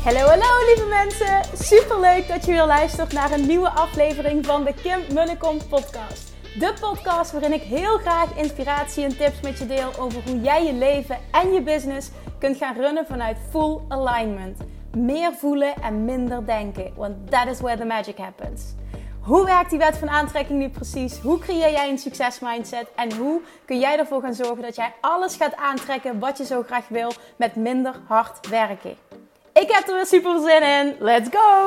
Hallo lieve mensen, superleuk dat je weer luistert naar een nieuwe aflevering van de Kim Munnekom podcast. De podcast waarin ik heel graag inspiratie en tips met je deel over hoe jij je leven en je business kunt gaan runnen vanuit full alignment. Meer voelen en minder denken, want that is where the magic happens. Hoe werkt die wet van aantrekking nu precies? Hoe creëer jij een succesmindset? En hoe kun jij ervoor gaan zorgen dat jij alles gaat aantrekken wat je zo graag wil met minder hard werken? Ik heb er weer super zin in. Let's go!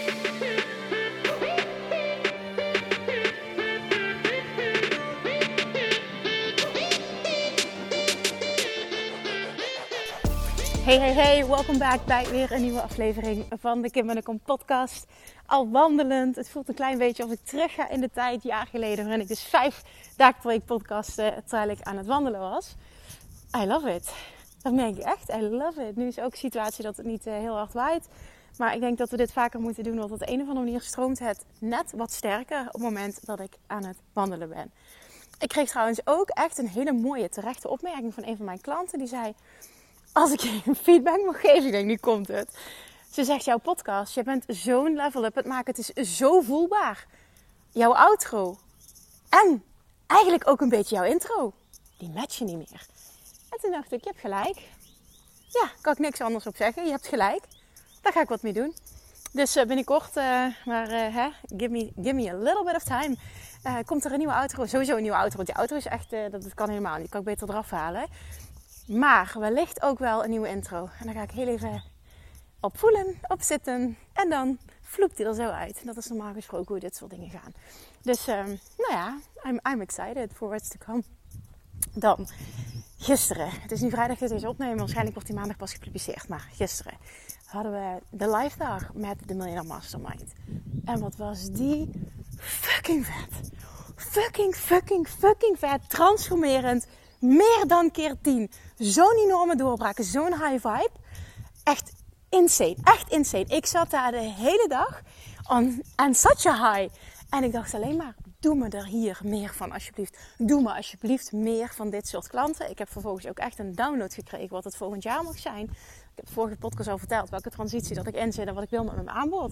Hey, welkom back bij weer een nieuwe aflevering van de Kim Munnekom podcast. Al wandelend, het voelt een klein beetje of ik terug ga in de tijd, jaar geleden, waarin ik dus 5 dagen per week podcasten terwijl ik aan het wandelen was. I love it. Dat merk ik echt, I love it. Nu is ook de situatie dat het niet heel hard waait. Maar ik denk dat we dit vaker moeten doen, want op de een of andere manier stroomt het net wat sterker op het moment dat ik aan het wandelen ben. Ik kreeg trouwens ook echt een hele mooie terechte opmerking van een van mijn klanten. Die zei, als ik je een feedback mag geven, ik denk, nu komt het. Ze zegt, jouw podcast, je bent zo'n level up het maken. Het is zo voelbaar. Jouw outro. En eigenlijk ook een beetje jouw intro. Die matchen niet meer. En toen dacht ik, je hebt gelijk. Ja, kan ik niks anders op zeggen. Je hebt gelijk. Daar ga ik wat mee doen. Dus binnenkort, give me a little bit of time. Komt er een nieuwe outro. Sowieso een nieuwe outro. Want die outro is echt, dat kan helemaal niet. Die kan ik beter eraf halen. Maar wellicht ook wel een nieuwe intro. En daar ga ik heel even op voelen, op zitten. En dan vloept die er zo uit. Dat is normaal gesproken hoe dit soort dingen gaan. Dus I'm excited for what's to come. Dan, gisteren. Het is nu vrijdag dat deze opnemen. Waarschijnlijk wordt die maandag pas gepubliceerd. Maar gisteren hadden we de live dag met de Millionaire Mastermind. En wat was die fucking vet. Fucking vet. Transformerend. Meer dan keer 10. Zo'n enorme doorbraak. Zo'n high vibe. Echt insane. Ik zat daar de hele dag on such a high. En ik dacht alleen maar, doe me er hier meer van alsjeblieft. Doe me alsjeblieft meer van dit soort klanten. Ik heb vervolgens ook echt een download gekregen wat het volgend jaar mag zijn. Ik heb de vorige podcast al verteld welke transitie dat ik inzet en wat ik wil met mijn aanbod.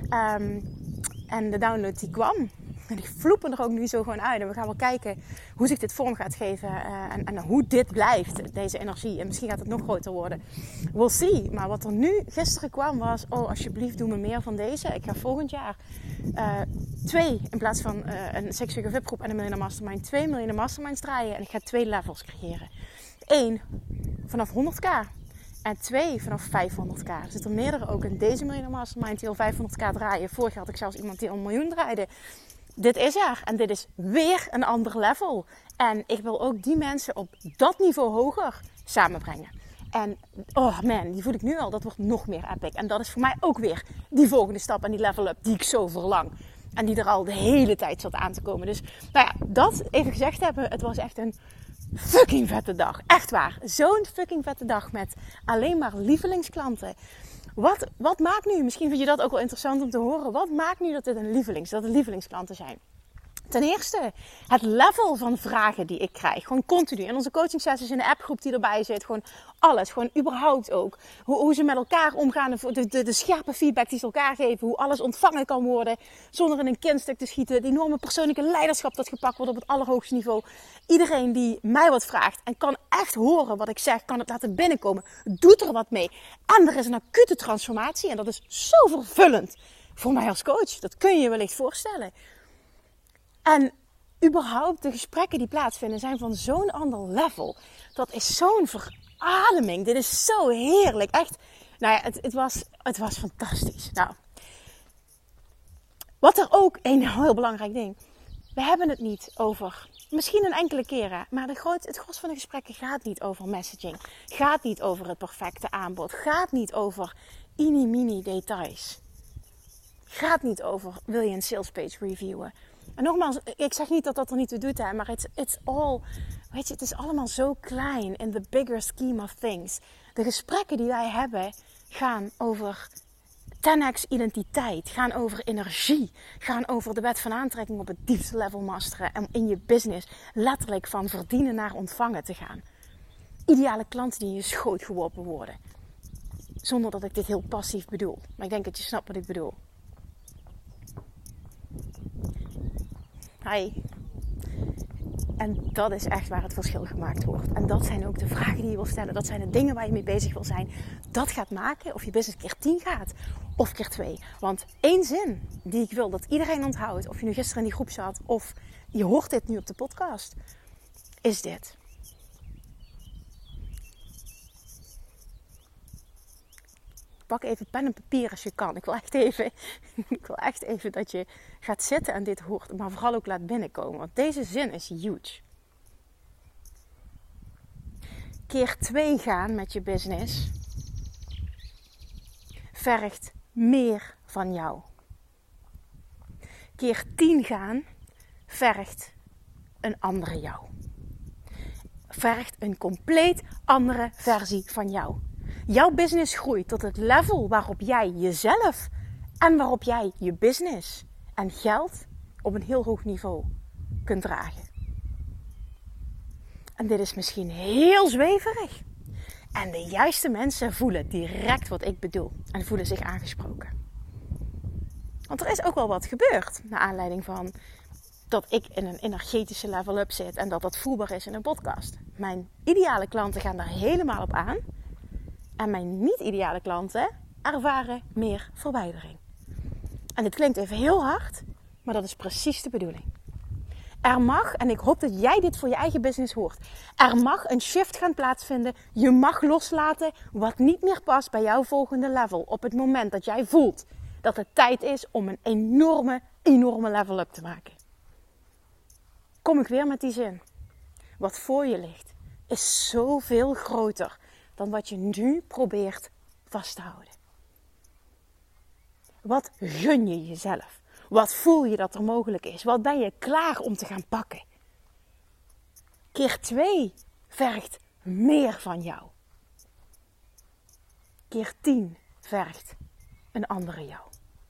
En de download die kwam. En die vloepen er ook nu zo gewoon uit. En we gaan wel kijken hoe zich dit vorm gaat geven. En hoe dit blijft, deze energie. En misschien gaat het nog groter worden. We'll see. Maar wat er nu gisteren kwam was, oh alsjeblieft doe me meer van deze. Ik ga volgend jaar 2 in plaats van een 6-figure VIP-groep en een Millionaire Mastermind. 2 Millionaire Masterminds draaien. En ik ga 2 levels creëren. 1 vanaf 100k. En 2 vanaf 500k. Er zitten er meerdere ook in deze Millionaire Mastermind die al 500k draaien. Vorig jaar had ik zelfs iemand die al 1 miljoen draaide. Dit is er. En dit is weer een ander level. En ik wil ook die mensen op dat niveau hoger samenbrengen. En oh man, die voel ik nu al. Dat wordt nog meer epic. En dat is voor mij ook weer die volgende stap en die level up die ik zo verlang. En die er al de hele tijd zat aan te komen. Dus nou ja, dat even gezegd hebben. Het was echt een fucking vette dag. Echt waar. Zo'n fucking vette dag met alleen maar lievelingsklanten. Wat maakt nu, misschien vind je dat ook wel interessant om te horen. Wat maakt nu dat het lievelingsklanten zijn? Ten eerste, het level van vragen die ik krijg. Gewoon continu. In onze coaching sessies, in de appgroep die erbij zit. Gewoon alles. Gewoon überhaupt ook. Hoe ze met elkaar omgaan. De scherpe feedback die ze elkaar geven. Hoe alles ontvangen kan worden. Zonder in een kindstuk te schieten. Het enorme persoonlijke leiderschap dat gepakt wordt op het allerhoogste niveau. Iedereen die mij wat vraagt. En kan echt horen wat ik zeg. Kan het laten binnenkomen. Doet er wat mee. En er is een acute transformatie. En dat is zo vervullend. Voor mij als coach. Dat kun je je wellicht voorstellen. En überhaupt de gesprekken die plaatsvinden zijn van zo'n ander level. Dat is zo'n verademing. Dit is zo heerlijk. Echt, nou ja, het was fantastisch. Nou, wat er ook een heel belangrijk ding. We hebben het niet over, misschien een enkele keren. Maar het gros van de gesprekken gaat niet over messaging. Gaat niet over het perfecte aanbod. Gaat niet over mini details. Gaat niet over, wil je een sales page reviewen? En nogmaals, ik zeg niet dat dat er niet toe doet, hè, maar it's all, weet je, het is allemaal zo klein in the bigger scheme of things. De gesprekken die wij hebben gaan over 10x identiteit, gaan over energie, gaan over de wet van aantrekking op het diepste level masteren en in je business letterlijk van verdienen naar ontvangen te gaan. Ideale klanten die in je schoot geworpen worden. Zonder dat ik dit heel passief bedoel. Maar ik denk dat je snapt wat ik bedoel. Hi. En dat is echt waar het verschil gemaakt wordt. En dat zijn ook de vragen die je wil stellen. Dat zijn de dingen waar je mee bezig wil zijn. Dat gaat maken of je business keer 10 gaat. Of keer 2. Want één zin die ik wil dat iedereen onthoudt. Of je nu gisteren in die groep zat. Of je hoort dit nu op de podcast. Is dit. Pak even pen en papier als je kan. Ik wil echt even dat je gaat zitten en dit hoort. Maar vooral ook laat binnenkomen. Want deze zin is huge. Keer 2 gaan met je business vergt meer van jou. Keer 10 gaan vergt een andere jou. Vergt een compleet andere versie van jou. Jouw business groeit tot het level waarop jij jezelf en waarop jij je business en geld op een heel hoog niveau kunt dragen. En dit is misschien heel zweverig. En de juiste mensen voelen direct wat ik bedoel en voelen zich aangesproken. Want er is ook wel wat gebeurd naar aanleiding van dat ik in een energetische level-up zit en dat voelbaar is in een podcast. Mijn ideale klanten gaan daar helemaal op aan. En mijn niet-ideale klanten ervaren meer verwijdering. En dit klinkt even heel hard, maar dat is precies de bedoeling. Er mag, en ik hoop dat jij dit voor je eigen business hoort. Er mag een shift gaan plaatsvinden. Je mag loslaten wat niet meer past bij jouw volgende level. Op het moment dat jij voelt dat het tijd is om een enorme level-up te maken. Kom ik weer met die zin. Wat voor je ligt is zoveel groter dan wat je nu probeert vast te houden. Wat gun je jezelf? Wat voel je dat er mogelijk is? Wat ben je klaar om te gaan pakken? Keer 2 vergt meer van jou. Keer 10 vergt een andere jou.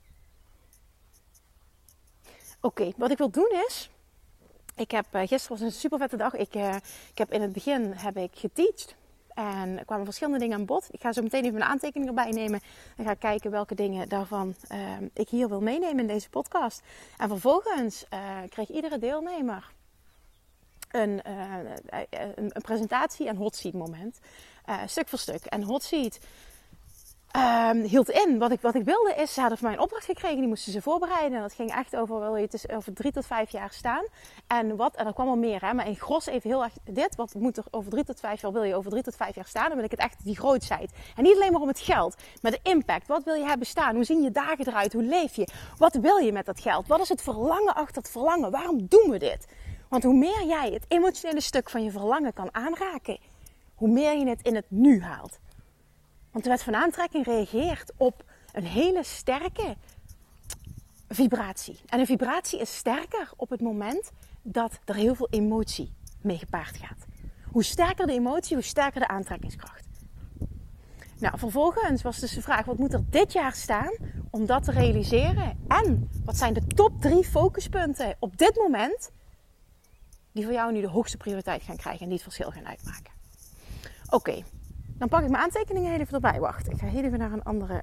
Oké, wat ik wil doen is... Gisteren was een super vette dag. Ik heb in het begin geteacht. En er kwamen verschillende dingen aan bod. Ik ga zo meteen even een aantekening erbij nemen. En ga kijken welke dingen daarvan ik hier wil meenemen in deze podcast. En vervolgens kreeg iedere deelnemer een presentatie en hot seat moment. Stuk voor stuk. En hot seat hield in. Wat ik wilde is, ze hadden van mij een opdracht gekregen. Die moesten ze voorbereiden. En dat ging echt over 3 tot 5 jaar staan. En er kwam wel meer. Hè? Maar in gros even heel erg dit. Wat moet er over 3 tot 5 jaar, wil je over 3 tot 5 jaar staan? Dan wil ik het echt die grootheid. En niet alleen maar om het geld. Maar de impact. Wat wil je hebben staan? Hoe zien je dagen eruit? Hoe leef je? Wat wil je met dat geld? Wat is het verlangen achter het verlangen? Waarom doen we dit? Want hoe meer jij het emotionele stuk van je verlangen kan aanraken, hoe meer je het in het nu haalt. Want de wet van aantrekking reageert op een hele sterke vibratie. En een vibratie is sterker op het moment dat er heel veel emotie mee gepaard gaat. Hoe sterker de emotie, hoe sterker de aantrekkingskracht. Nou, vervolgens was dus de vraag, wat moet er dit jaar staan om dat te realiseren? En wat zijn de top 3 focuspunten op dit moment die voor jou nu de hoogste prioriteit gaan krijgen en die het verschil gaan uitmaken? Oké. Dan pak ik mijn aantekeningen heel even erbij. Wacht, ik ga heel even naar een andere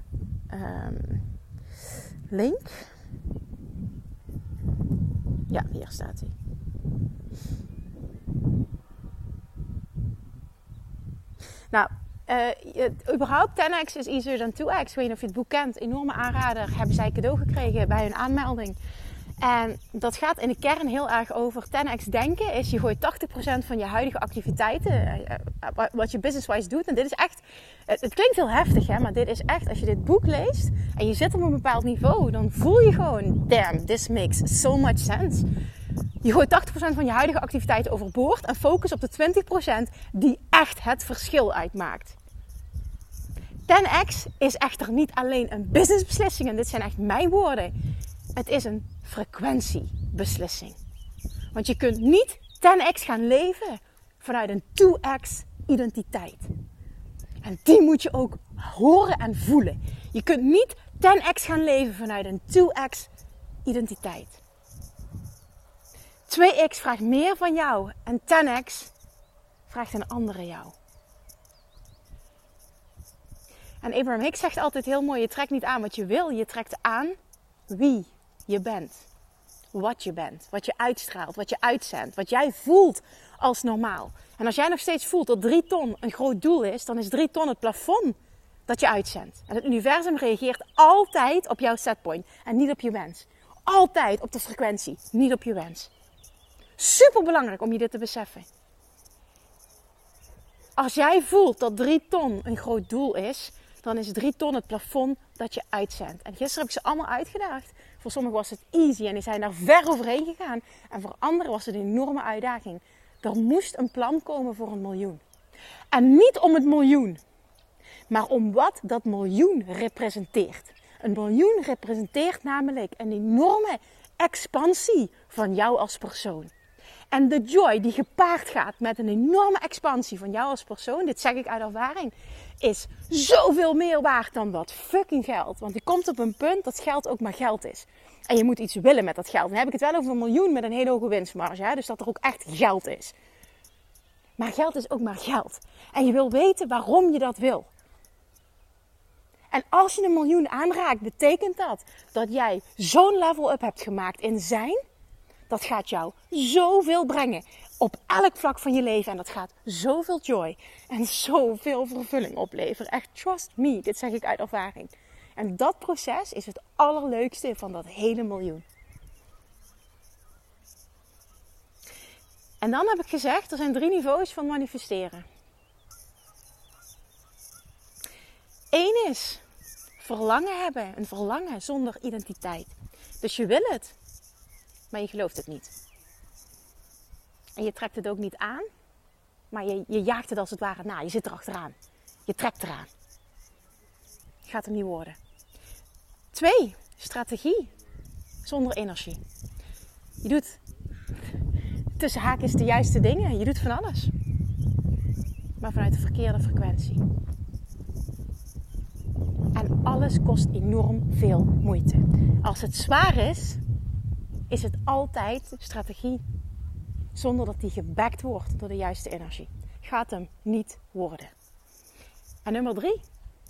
link. Ja, hier staat hij. Nou, überhaupt 10x is easier than 2x. Ik weet niet of je het boek kent. Enorme aanrader. Hebben zij cadeau gekregen bij hun aanmelding. En dat gaat in de kern heel erg over 10x denken. Is je gooit 80% van je huidige activiteiten, wat je business-wise doet. En dit is echt, het klinkt heel heftig, hè, maar dit is echt, als je dit boek leest en je zit op een bepaald niveau, dan voel je gewoon, damn, this makes so much sense. Je gooit 80% van je huidige activiteiten overboord en focus op de 20% die echt het verschil uitmaakt. 10x is echter niet alleen een businessbeslissing, en dit zijn echt mijn woorden. Het is een frequentiebeslissing. Want je kunt niet 10x gaan leven vanuit een 2x identiteit. En die moet je ook horen en voelen. Je kunt niet 10x gaan leven vanuit een 2x identiteit. 2x vraagt meer van jou en 10x vraagt een andere jou. En Abraham Hicks zegt altijd heel mooi, je trekt niet aan wat je wil, je trekt aan wie je bent. Wat je bent, wat je uitstraalt, wat je uitzendt, wat jij voelt als normaal. En als jij nog steeds voelt dat 3 ton een groot doel is, dan is 3 ton het plafond dat je uitzendt. En het universum reageert altijd op jouw setpoint en niet op je wens. Altijd op de frequentie, niet op je wens. Super belangrijk om je dit te beseffen. Als jij voelt dat 3 ton een groot doel is, dan is 3 ton het plafond dat je uitzendt. En gisteren heb ik ze allemaal uitgedaagd. Voor sommigen was het easy en die zijn daar ver overheen gegaan. En voor anderen was het een enorme uitdaging. Er moest een plan komen voor 1 miljoen. En niet om het miljoen, maar om wat dat miljoen representeert. 1 miljoen representeert namelijk een enorme expansie van jou als persoon. En de joy die gepaard gaat met een enorme expansie van jou als persoon, dit zeg ik uit ervaring, is zoveel meer waard dan wat fucking geld. Want je komt op een punt dat geld ook maar geld is. En je moet iets willen met dat geld. Dan heb ik het wel over 1 miljoen met een hele hoge winstmarge. Hè? Dus dat er ook echt geld is. Maar geld is ook maar geld. En je wil weten waarom je dat wil. En als je 1 miljoen aanraakt, betekent dat jij zo'n level up hebt gemaakt in zijn. Dat gaat jou zoveel brengen op elk vlak van je leven. En dat gaat zoveel joy en zoveel vervulling opleveren. Echt, trust me, dit zeg ik uit ervaring. En dat proces is het allerleukste van dat hele miljoen. En dan heb ik gezegd, er zijn 3 niveaus van manifesteren. 1 is verlangen hebben. Een verlangen zonder identiteit. Dus je wil het. Maar je gelooft het niet. En je trekt het ook niet aan. Maar je jaagt het als het ware na. Je zit erachteraan. Je trekt eraan. Gaat hem niet worden. 2. Strategie. Zonder energie. Je doet tussen haakjes de juiste dingen. Je doet van alles. Maar vanuit de verkeerde frequentie. En alles kost enorm veel moeite. Als het zwaar is het altijd strategie zonder dat die gebackt wordt door de juiste energie. Gaat hem niet worden. En nummer 3.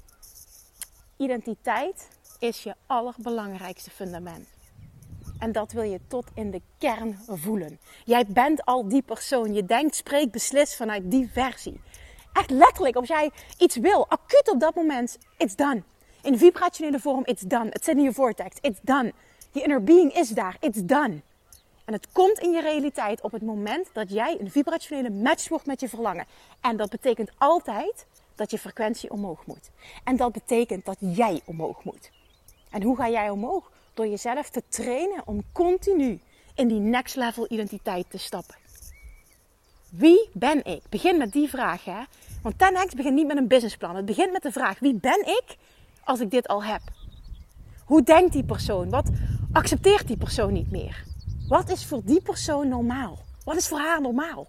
Identiteit is je allerbelangrijkste fundament. En dat wil je tot in de kern voelen. Jij bent al die persoon. Je denkt, spreekt, beslist vanuit die versie. Echt letterlijk, als jij iets wil, acuut op dat moment, it's done. In vibrationele vorm, it's done. Het zit in je vortex, it's done. Je inner being is daar, it's done. En het komt in je realiteit op het moment dat jij een vibrationele match wordt met je verlangen. En dat betekent altijd dat je frequentie omhoog moet. En dat betekent dat jij omhoog moet. En hoe ga jij omhoog? Door jezelf te trainen om continu in die next level identiteit te stappen. Wie ben ik? Begin met die vraag, hè? Want 10x begint niet met een businessplan. Het begint met de vraag, wie ben ik als ik dit al heb? Hoe denkt die persoon? Wat accepteert die persoon niet meer? Wat is voor die persoon normaal? Wat is voor haar normaal?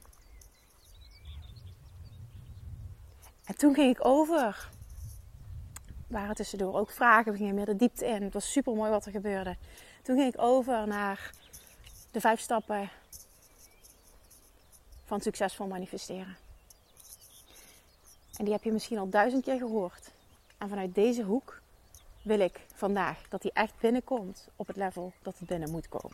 En toen ging ik over. Er waren tussendoor ook vragen. We gingen meer de diepte in. Het was super mooi wat er gebeurde. Toen ging ik over naar de 5 stappen van succesvol manifesteren. En die heb je misschien al 1000 keer gehoord. En vanuit deze hoek wil ik vandaag dat die echt binnenkomt op het level dat het binnen moet komen.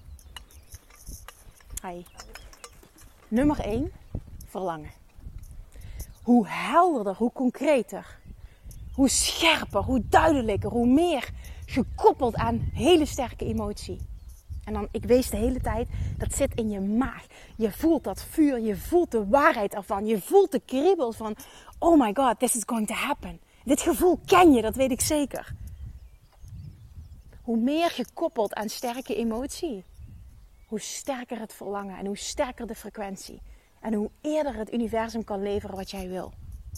Hi. Nummer 1. Verlangen. Hoe helderder, hoe concreter, hoe scherper, hoe duidelijker, hoe meer gekoppeld aan hele sterke emotie. En dan, ik wees de hele tijd, dat zit in je maag. Je voelt dat vuur, je voelt de waarheid ervan. Je voelt de kriebel van, oh my god, this is going to happen. Dit gevoel ken je, dat weet ik zeker. Hoe meer gekoppeld aan sterke emotie, hoe sterker het verlangen en hoe sterker de frequentie. En hoe eerder het universum kan leveren wat jij wil.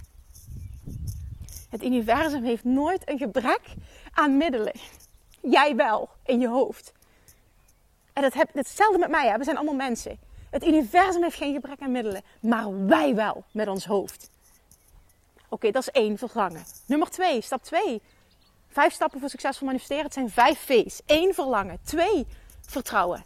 Het universum heeft nooit een gebrek aan middelen. Jij wel, in je hoofd. En hetzelfde met mij, hè? We zijn allemaal mensen. Het universum heeft geen gebrek aan middelen. Maar wij wel, met ons hoofd. Oké, dat is 1, verlangen. Nummer 2, stap 2. 5 stappen voor succesvol manifesteren. Het zijn 5 V's. 1, verlangen. 2, vertrouwen.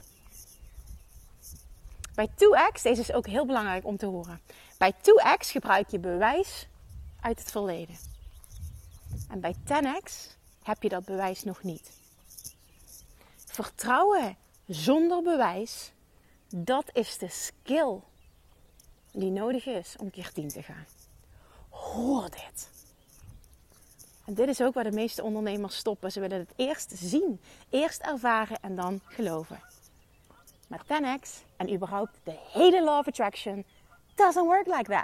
Bij 2X, deze is ook heel belangrijk om te horen. Bij 2X gebruik je bewijs uit het verleden. En bij 10x heb je dat bewijs nog niet. Vertrouwen zonder bewijs, dat is de skill die nodig is om keer 10 te gaan. Hoor dit. En dit is ook waar de meeste ondernemers stoppen. Ze willen het eerst zien, eerst ervaren en dan geloven. Maar 10x en überhaupt de hele law of attraction doesn't work like that.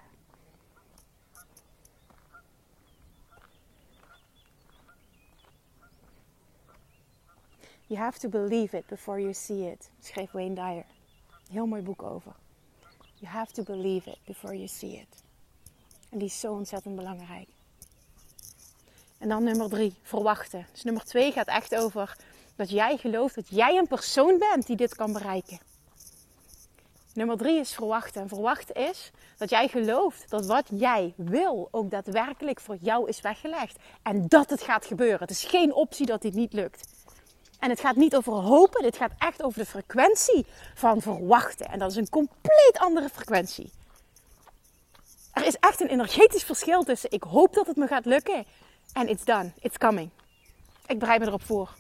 You have to believe it before you see it, schreef Wayne Dyer. Heel mooi boek over. You have to believe it before you see it. En die is zo ontzettend belangrijk. En dan nummer 3, verwachten. Dus nummer 2 gaat echt over dat jij gelooft dat jij een persoon bent die dit kan bereiken. Nummer 3 is verwachten. En verwachten is dat jij gelooft dat wat jij wil ook daadwerkelijk voor jou is weggelegd. En dat het gaat gebeuren. Het is geen optie dat dit niet lukt. En het gaat niet over hopen, dit gaat echt over de frequentie van verwachten. En dat is een compleet andere frequentie. Er is echt een energetisch verschil tussen ik hoop dat het me gaat lukken en it's done, it's coming. Ik bereid me erop voor.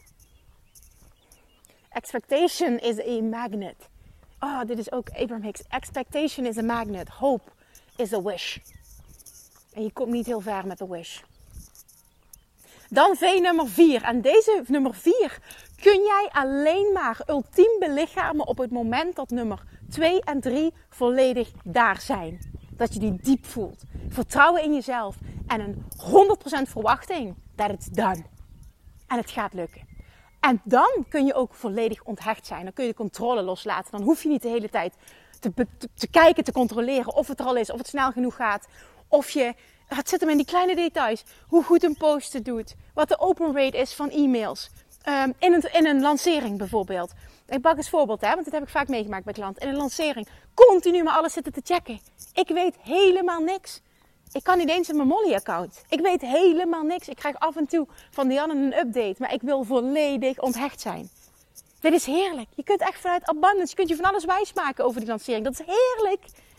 Expectation is a magnet. Oh, dit is ook Abraham Hicks. Expectation is a magnet. Hope is a wish. En je komt niet heel ver met de wish. Dan V nummer 4. En deze nummer 4 kun jij alleen maar ultiem belichamen op het moment dat nummer 2 en 3 volledig daar zijn. Dat je die diep voelt. Vertrouwen in jezelf. En een 100% verwachting dat it's done. En het gaat lukken. En dan kun je ook volledig onthecht zijn. Dan kun je de controle loslaten. Dan hoef je niet de hele tijd te kijken, te controleren of het er al is. Of het snel genoeg gaat. Of je... Het zit hem in die kleine details. Hoe goed een post het doet. Wat de open rate is van e-mails. In een lancering bijvoorbeeld. Ik pak als voorbeeld, want dat heb ik vaak meegemaakt bij klanten. In een lancering. Continu maar alles zitten te checken. Ik weet helemaal niks. Ik kan niet eens in mijn Molly-account. Ik weet helemaal niks. Ik krijg af en toe van Dianne een update. Maar ik wil volledig onthecht zijn. Dit is heerlijk. Je kunt echt vanuit abundance. Je kunt je van alles wijsmaken over die lancering. Dat is heerlijk.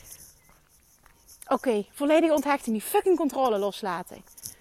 Oké, volledig onthechten. Die fucking controle loslaten.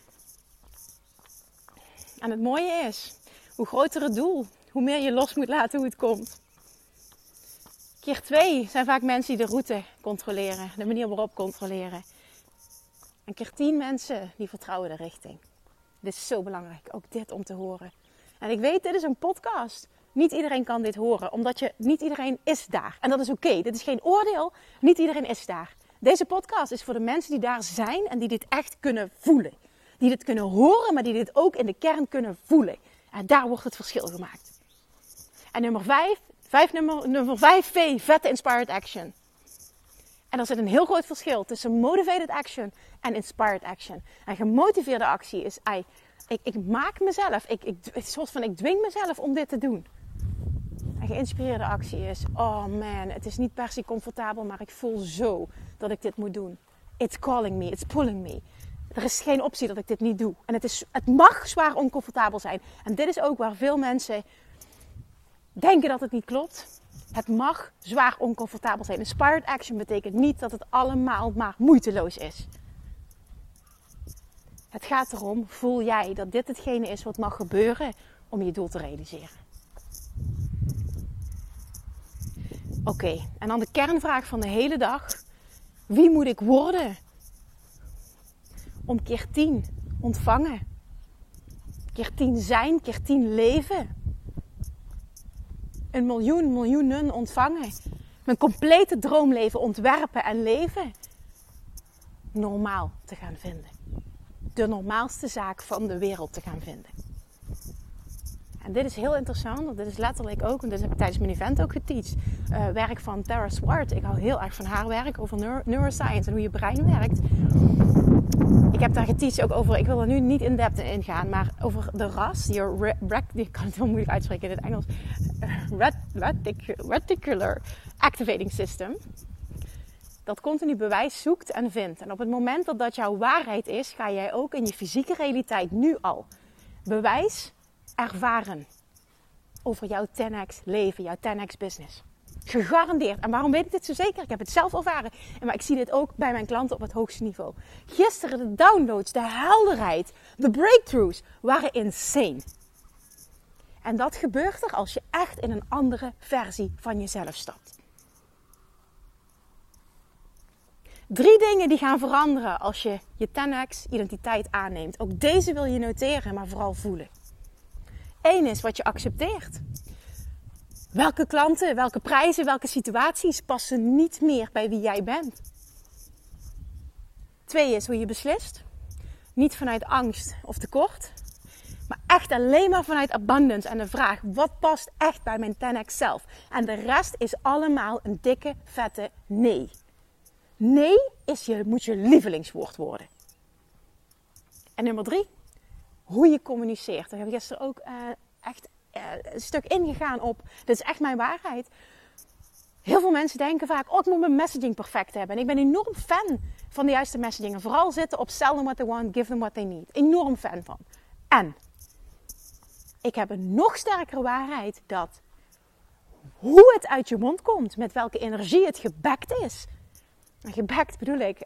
En het mooie is, hoe groter het doel, hoe meer je los moet laten hoe het komt. Keer 2 zijn vaak mensen die de route controleren. De manier waarop controleren. En keer 10 mensen die vertrouwen de richting. Dit is zo belangrijk, ook dit om te horen. En ik weet, dit is een podcast. Niet iedereen kan dit horen, omdat niet iedereen is daar. En dat is oké. Dit is geen oordeel, niet iedereen is daar. Deze podcast is voor de mensen die daar zijn en die dit echt kunnen voelen. Die dit kunnen horen, maar die dit ook in de kern kunnen voelen. En daar wordt het verschil gemaakt. En nummer 5 V, vette inspired action. En er zit een heel groot verschil tussen motivated action en inspired action. En gemotiveerde actie is, ik maak mezelf, ik dwing mezelf om dit te doen. En geïnspireerde actie is, oh man, het is niet per se comfortabel, maar ik voel zo dat ik dit moet doen. It's calling me, it's pulling me. Er is geen optie dat ik dit niet doe. En het mag zwaar oncomfortabel zijn. En dit is ook waar veel mensen denken dat het niet klopt. Het mag zwaar oncomfortabel zijn. Inspired action betekent niet dat het allemaal maar moeiteloos is. Het gaat erom, voel jij dat dit hetgene is wat mag gebeuren om je doel te realiseren. Oké, en dan de kernvraag van de hele dag. Wie moet ik worden om keer 10 ontvangen? Keer 10 zijn, keer 10 leven. 1 miljoen, miljoenen ontvangen. Mijn complete droomleven ontwerpen en leven. Normaal te gaan vinden. De normaalste zaak van de wereld te gaan vinden. En dit is heel interessant, want dit is letterlijk ook, en dit heb ik tijdens mijn event ook geteacht, werk van Tara Swart. Ik hou heel erg van haar werk over neuroscience en hoe je brein werkt. Ik heb daar geteacht ook over, ik wil er nu niet in depth in gaan, maar over de RAS, ik kan het heel moeilijk uitspreken in het Engels, Reticular Activating System. Dat continu bewijs zoekt en vindt. En op het moment dat dat jouw waarheid is, ga jij ook in je fysieke realiteit nu al bewijs ervaren over jouw 10x leven, jouw 10x business. Gegarandeerd. En waarom weet ik dit zo zeker? Ik heb het zelf ervaren. Maar ik zie dit ook bij mijn klanten op het hoogste niveau. Gisteren de downloads, de helderheid, de breakthroughs waren insane. En dat gebeurt er als je echt in een andere versie van jezelf stapt. 3 dingen die gaan veranderen als je je 10x identiteit aanneemt. Ook deze wil je noteren, maar vooral voelen. 1 is wat je accepteert. Welke klanten, welke prijzen, welke situaties passen niet meer bij wie jij bent. 2 is hoe je beslist. Niet vanuit angst of tekort. Maar echt alleen maar vanuit abundance en de vraag, wat past echt bij mijn 10x zelf? En de rest is allemaal een dikke, vette nee. Nee moet je lievelingswoord worden. En nummer 3, hoe je communiceert. Daar heb ik gisteren ook echt een stuk ingegaan op. Dit is echt mijn waarheid. Heel veel mensen denken vaak, ik moet mijn messaging perfect hebben. En ik ben enorm fan van de juiste messaging. En vooral zitten op sell them what they want, give them what they need. Enorm fan van. En ik heb een nog sterkere waarheid dat hoe het uit je mond komt, met welke energie het gebackt is. En gebackt bedoel ik,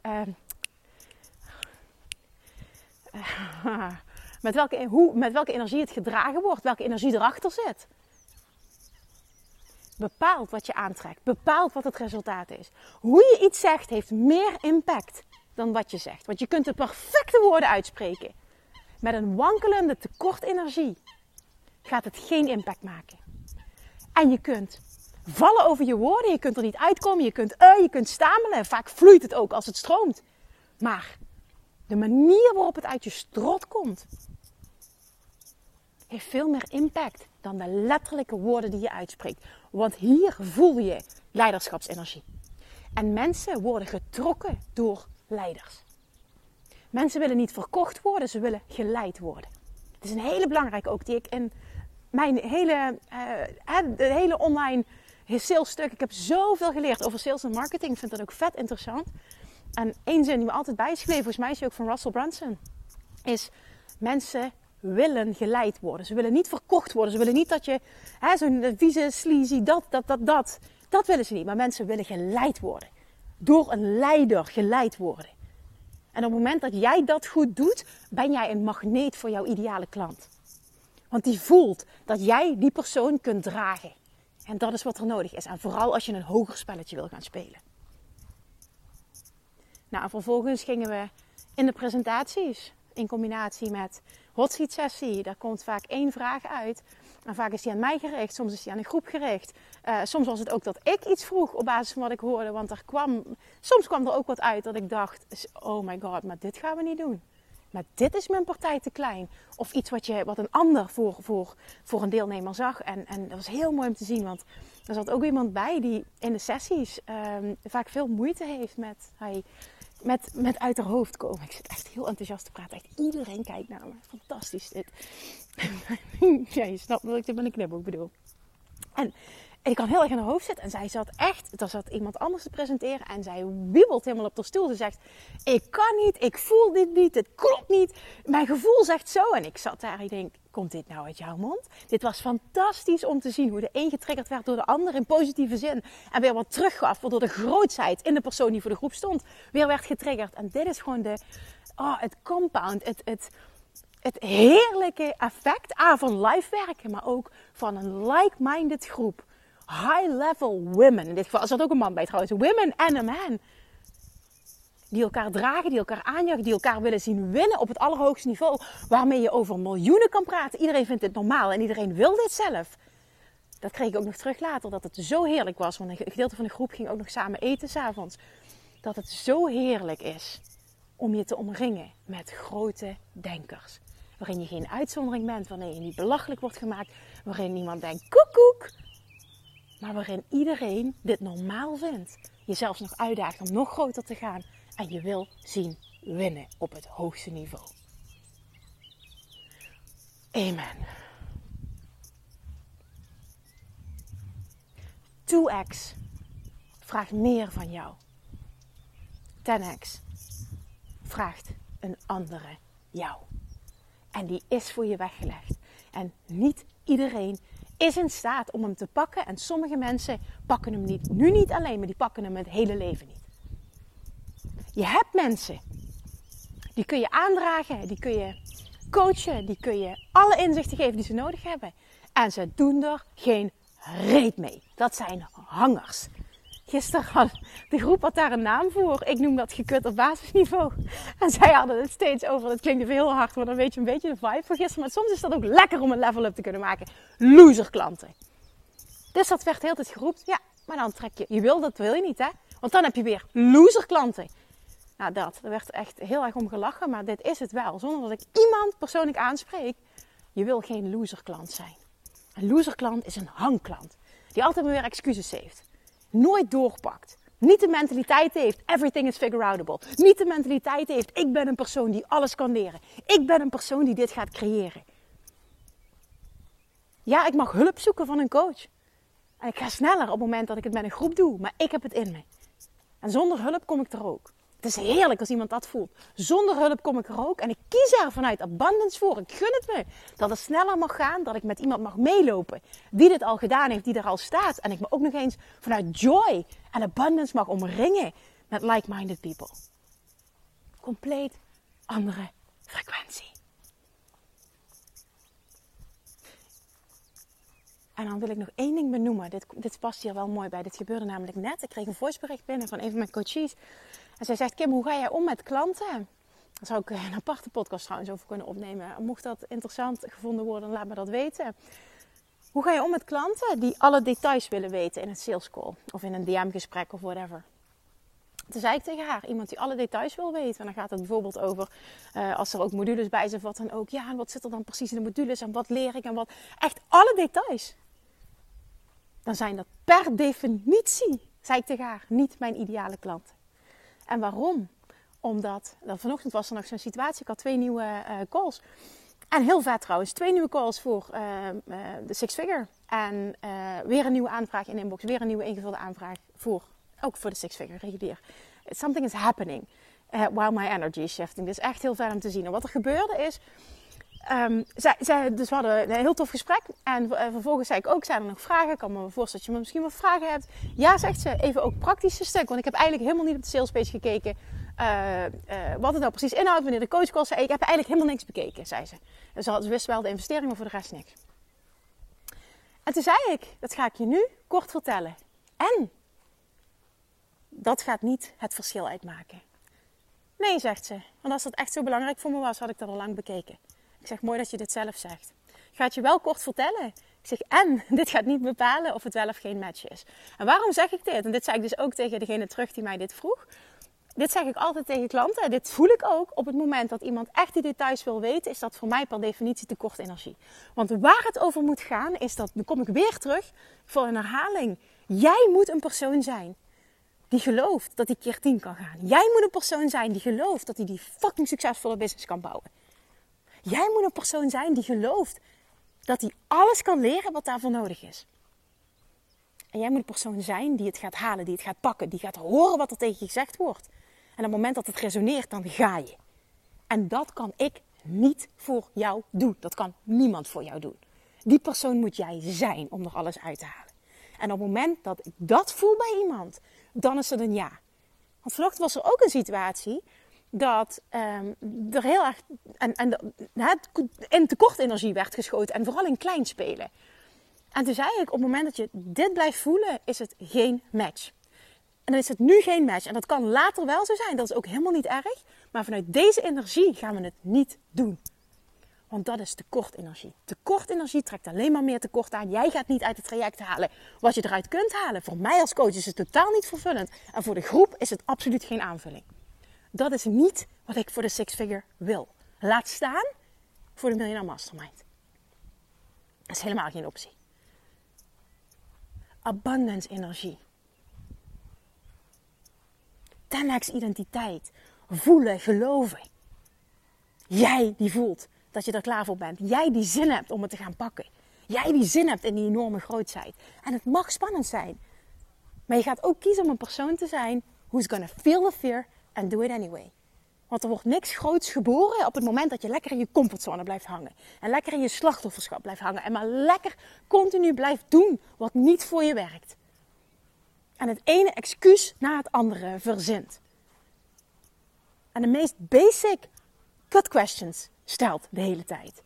met welke energie het gedragen wordt, welke energie erachter zit. Bepaalt wat je aantrekt, bepaalt wat het resultaat is. Hoe je iets zegt heeft meer impact dan wat je zegt. Want je kunt de perfecte woorden uitspreken. Met een wankelende tekort energie gaat het geen impact maken. En je kunt vallen over je woorden, je kunt er niet uitkomen, je kunt stamelen. Vaak vloeit het ook als het stroomt. Maar de manier waarop het uit je strot komt, heeft veel meer impact dan de letterlijke woorden die je uitspreekt. Want hier voel je leiderschapsenergie. En mensen worden getrokken door leiders. Mensen willen niet verkocht worden, ze willen geleid worden. Het is een hele belangrijke ook die ik in mijn hele online salesstuk. Ik heb zoveel geleerd over sales en marketing. Ik vind dat ook vet interessant. En één zin die me altijd bij is gebleven, volgens mij is die ook van Russell Brunson, is mensen willen geleid worden. Ze willen niet verkocht worden. Ze willen niet dat je zo'n vieze, sleazy, dat willen ze niet. Maar mensen willen geleid worden. Door een leider geleid worden. En op het moment dat jij dat goed doet, ben jij een magneet voor jouw ideale klant. Want die voelt dat jij die persoon kunt dragen. En dat is wat er nodig is. En vooral als je een hoger spelletje wil gaan spelen. Nou, en vervolgens gingen we in de presentaties in combinatie met hot seat sessie. Daar komt vaak 1 vraag uit. En vaak is die aan mij gericht, soms is die aan een groep gericht. Soms was het ook dat ik iets vroeg op basis van wat ik hoorde. Want soms kwam er ook wat uit dat ik dacht, oh my god, maar dit gaan we niet doen. Maar dit is mijn partij te klein. Of iets wat een ander voor een deelnemer zag. En dat was heel mooi om te zien. Want er zat ook iemand bij die in de sessies vaak veel moeite heeft met uit haar hoofd komen. Ik zit echt heel enthousiast te praten. Echt iedereen kijkt naar me. Fantastisch dit. Ja, je snapt dat ik dit met een knipoog bedoel. En ik kan heel erg in haar hoofd zitten. En zij zat echt, er zat iemand anders te presenteren. En zij wiebelt helemaal op haar stoel. Ze zegt, ik kan niet, ik voel dit niet, het klopt niet. Mijn gevoel zegt zo. En ik zat daar en ik denk, komt dit nou uit jouw mond? Dit was fantastisch om te zien hoe de een getriggerd werd door de ander in positieve zin. En weer wat teruggaf, waardoor de grootheid in de persoon die voor de groep stond weer werd getriggerd. En dit is gewoon het compound, het heerlijke effect van live werken, maar ook van een like-minded groep. High-level women. In dit geval zat ook een man bij trouwens. Women and a man. Die elkaar dragen, die elkaar aanjagen, die elkaar willen zien winnen op het allerhoogste niveau. Waarmee je over miljoenen kan praten. Iedereen vindt dit normaal en iedereen wil dit zelf. Dat kreeg ik ook nog terug later, dat het zo heerlijk was. Want een gedeelte van de groep ging ook nog samen eten 's avonds. Dat het zo heerlijk is om je te omringen met grote denkers. Waarin je geen uitzondering bent, waarin je niet belachelijk wordt gemaakt. Waarin niemand denkt, koekoek. Maar waarin iedereen dit normaal vindt. Je zelfs nog uitdaagt om nog groter te gaan. En je wil zien winnen op het hoogste niveau. Amen. 2x vraagt meer van jou. 10x vraagt een andere jou. En die is voor je weggelegd. En niet iedereen is in staat om hem te pakken. En sommige mensen pakken hem niet alleen, maar die pakken hem het hele leven niet. Je hebt mensen, die kun je aandragen, die kun je coachen, die kun je alle inzichten geven die ze nodig hebben. En ze doen er geen reet mee. Dat zijn hangers. Gisteren had de groep daar een naam voor. Ik noem dat gekut op basisniveau. En zij hadden het steeds over. Dat klinkt even heel hard, maar dan weet je een beetje de vibe van gisteren. Maar soms is dat ook lekker om een level up te kunnen maken. Loser klanten. Dus dat werd heel tijd geroepen. Ja, maar dan trek je. Dat wil je niet, hè? Want dan heb je weer loser klanten. Nou, daar werd echt heel erg om gelachen. Maar dit is het wel. Zonder dat ik iemand persoonlijk aanspreek. Je wil geen loser klant zijn. Een loser klant is een hangklant. Die altijd maar weer excuses heeft. Nooit doorpakt. Niet de mentaliteit heeft, everything is figure-outable. Niet de mentaliteit heeft, ik ben een persoon die alles kan leren. Ik ben een persoon die dit gaat creëren. Ja, ik mag hulp zoeken van een coach. En ik ga sneller op het moment dat ik het met een groep doe. Maar ik heb het in me. En zonder hulp kom ik er ook. Het is heerlijk als iemand dat voelt. Zonder hulp kom ik er ook. En ik kies er vanuit abundance voor. Ik gun het me. Dat het sneller mag gaan. Dat ik met iemand mag meelopen. Die dit al gedaan heeft. Die er al staat. En ik me ook nog eens vanuit joy en abundance mag omringen. Met like-minded people. Compleet andere frequentie. En dan wil ik nog één ding benoemen. Dit past hier wel mooi bij. Dit gebeurde namelijk net. Ik kreeg een voicebericht binnen van een van mijn coaches. En zij zegt, Kim, hoe ga jij om met klanten? Daar zou ik een aparte podcast trouwens over kunnen opnemen. Mocht dat interessant gevonden worden, laat me dat weten. Hoe ga je om met klanten die alle details willen weten in een sales call? Of in een DM-gesprek of whatever. Toen zei ik tegen haar, iemand die alle details wil weten. En dan gaat het bijvoorbeeld over, als er ook modules bij zijn, wat dan ook. Ja, en wat zit er dan precies in de modules? En wat leer ik? En wat? Echt alle details. Dan zijn dat per definitie, zei ik tegen haar, niet mijn ideale klanten. En waarom? Omdat, vanochtend was er nog zo'n situatie, ik had 2 nieuwe calls. En heel vet trouwens, 2 nieuwe calls voor de Six Figure. En weer een nieuwe aanvraag in inbox, weer een nieuwe ingevulde aanvraag ook voor de Six Figure, regulier. Something is happening while my energy is shifting. Dus echt heel vet om te zien. En wat er gebeurde is, dus we hadden een heel tof gesprek. En vervolgens zei ik ook, zijn er nog vragen? Ik kan me voorstellen dat je misschien wat vragen hebt. Ja, zegt ze, even ook praktische stuk. Want ik heb eigenlijk helemaal niet op de salespage gekeken. Wat het nou precies inhoudt. Wanneer de coach call zei, ik heb eigenlijk helemaal niks bekeken, zei ze. Dus ze wist wel de investering, maar voor de rest niks. En toen zei ik, dat ga ik je nu kort vertellen. En dat gaat niet het verschil uitmaken. Nee, zegt ze. Want als dat echt zo belangrijk voor me was, had ik dat al lang bekeken. Ik zeg, mooi dat je dit zelf zegt. Ik ga het je wel kort vertellen. Ik zeg, en dit gaat niet bepalen of het wel of geen match is. En waarom zeg ik dit? En dit zei ik dus ook tegen degene terug die mij dit vroeg. Dit zeg ik altijd tegen klanten. En dit voel ik ook. Op het moment dat iemand echt die details wil weten, is dat voor mij per definitie tekort energie. Want waar het over moet gaan, is dat, dan kom ik weer terug voor een herhaling. Jij moet een persoon zijn die gelooft dat hij keer 10 kan gaan. Jij moet een persoon zijn die gelooft dat hij die fucking succesvolle business kan bouwen. Jij moet een persoon zijn die gelooft dat hij alles kan leren wat daarvoor nodig is. En jij moet een persoon zijn die het gaat halen, die het gaat pakken, die gaat horen wat er tegen je gezegd wordt. En op het moment dat het resoneert, dan ga je. En dat kan ik niet voor jou doen. Dat kan niemand voor jou doen. Die persoon moet jij zijn om er alles uit te halen. En op het moment dat ik dat voel bij iemand, dan is het een ja. Want vanochtend was er ook een situatie dat er heel erg in tekort energie werd geschoten. En vooral in klein spelen. En toen zei ik, op het moment dat je dit blijft voelen, is het geen match. En dan is het nu geen match. En dat kan later wel zo zijn. Dat is ook helemaal niet erg. Maar vanuit deze energie gaan we het niet doen. Want dat is tekortenergie. Tekortenergie trekt alleen maar meer tekort aan. Jij gaat niet uit het traject halen wat je eruit kunt halen. Voor mij als coach is het totaal niet vervullend. En voor de groep is het absoluut geen aanvulling. Dat is niet wat ik voor de Six Figure wil. Laat staan voor de Millionaire Mastermind. Dat is helemaal geen optie. Abundance energie. 10x identiteit. Voelen, geloven. Jij die voelt dat je er klaar voor bent. Jij die zin hebt om het te gaan pakken. Jij die zin hebt in die enorme grootheid. En het mag spannend zijn. Maar je gaat ook kiezen om een persoon te zijn who's gonna feel the fear and do it anyway. Want er wordt niks groots geboren op het moment dat je lekker in je comfortzone blijft hangen. En lekker in je slachtofferschap blijft hangen. En maar lekker continu blijft doen wat niet voor je werkt. En het ene excuus na het andere verzint. En de meest basic cut questions stelt de hele tijd.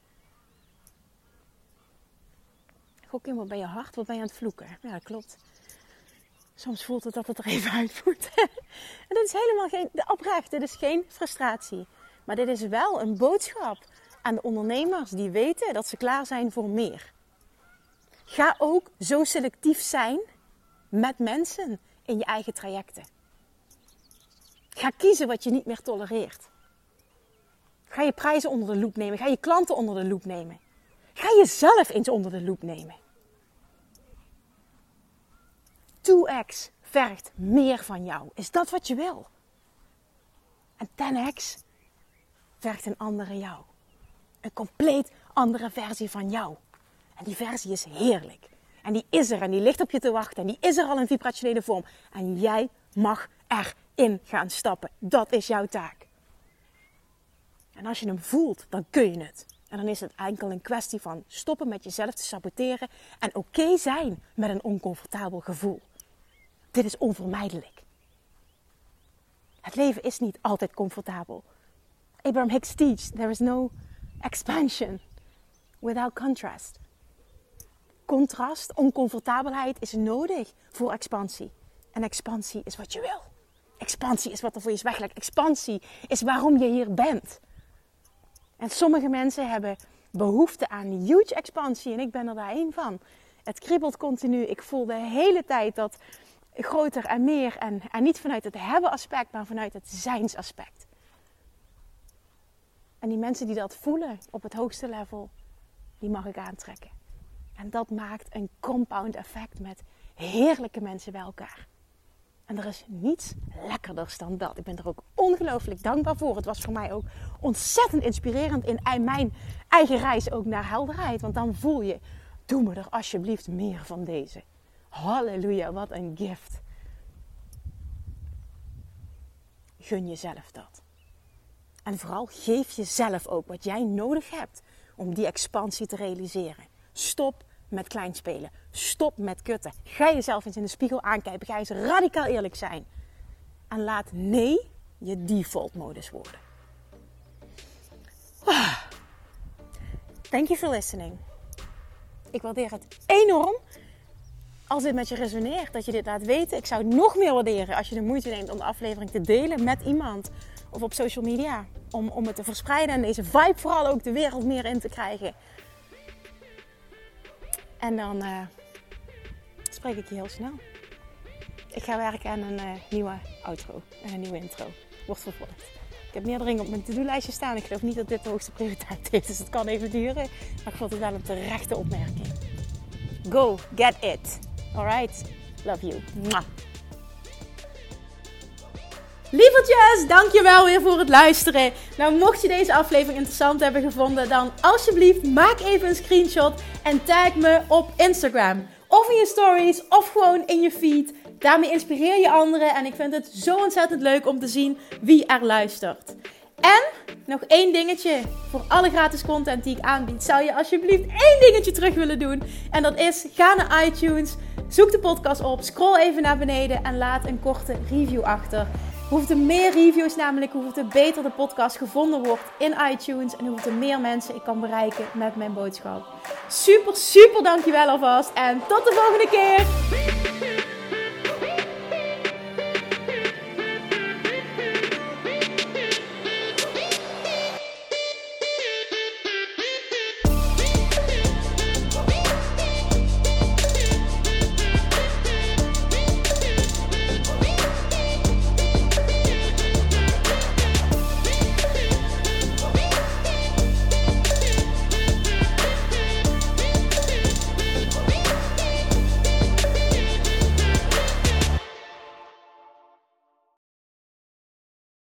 Gokin, wat ben je hard? Wat ben je aan het vloeken? Ja, dat klopt. Soms voelt het dat het er even uit moet. En dit is helemaal geen oprecht. Dit is geen frustratie. Maar dit is wel een boodschap aan de ondernemers die weten dat ze klaar zijn voor meer. Ga ook zo selectief zijn met mensen in je eigen trajecten. Ga kiezen wat je niet meer tolereert. Ga je prijzen onder de loep nemen. Ga je klanten onder de loep nemen. Ga jezelf eens onder de loep nemen. 2x vergt meer van jou. Is dat wat je wil? En 10x vergt een andere jou. Een compleet andere versie van jou. En die versie is heerlijk. En die is er en die ligt op je te wachten. En die is er al in vibrationele vorm. En jij mag erin gaan stappen. Dat is jouw taak. En als je hem voelt, dan kun je het. En dan is het enkel een kwestie van stoppen met jezelf te saboteren. En oké zijn met een oncomfortabel gevoel. Dit is onvermijdelijk. Het leven is niet altijd comfortabel. Abraham Hicks teaches, there is no expansion without contrast. Contrast, oncomfortabelheid is nodig voor expansie. En expansie is wat je wil. Expansie is wat er voor je is weggelegd. Expansie is waarom je hier bent. En sommige mensen hebben behoefte aan huge expansie. En ik ben er daar één van. Het kriebelt continu. Ik voel de hele tijd dat groter en meer. En niet vanuit het hebben aspect, maar vanuit het zijns aspect. En die mensen die dat voelen op het hoogste level, die mag ik aantrekken. En dat maakt een compound effect met heerlijke mensen bij elkaar. En er is niets lekkerders dan dat. Ik ben er ook ongelooflijk dankbaar voor. Het was voor mij ook ontzettend inspirerend in mijn eigen reis ook naar helderheid. Want dan voel je, doe me er alsjeblieft meer van deze. Halleluja, wat een gift. Gun jezelf dat. En vooral geef jezelf ook wat jij nodig hebt om die expansie te realiseren. Stop met kleinspelen. Stop met kutten. Ga jezelf eens in de spiegel aankijken. Ga eens radicaal eerlijk zijn. En laat nee je default modus worden. Thank you for listening. Ik waardeer het enorm als dit met je resoneert. Dat je dit laat weten. Ik zou het nog meer waarderen als je de moeite neemt om de aflevering te delen met iemand. Of op social media. Om het te verspreiden en deze vibe vooral ook de wereld meer in te krijgen. En dan spreek ik je heel snel. Ik ga werken aan een nieuwe outro en een nieuwe intro. Wordt vervolgd. Ik heb meerdere dingen op mijn to-do-lijstje staan. Ik geloof niet dat dit de hoogste prioriteit heeft. Dus het kan even duren. Maar ik vond het wel een terechte opmerking. Go, get it. Alright. Love you. Mwah. Lievertjes, dankjewel weer voor het luisteren. Nou, mocht je deze aflevering interessant hebben gevonden, dan alsjeblieft maak even een screenshot en tag me op Instagram. Of in je stories, of gewoon in je feed. Daarmee inspireer je anderen en ik vind het zo ontzettend leuk om te zien wie er luistert. En nog één dingetje. Voor alle gratis content die ik aanbied, zou je alsjeblieft één dingetje terug willen doen. En dat is, ga naar iTunes, zoek de podcast op, scroll even naar beneden en laat een korte review achter. Hoeveel meer reviews namelijk, hoeveel beter de podcast gevonden wordt in iTunes. En hoeveel meer mensen ik kan bereiken met mijn boodschap. Super, super dankjewel alvast. En tot de volgende keer.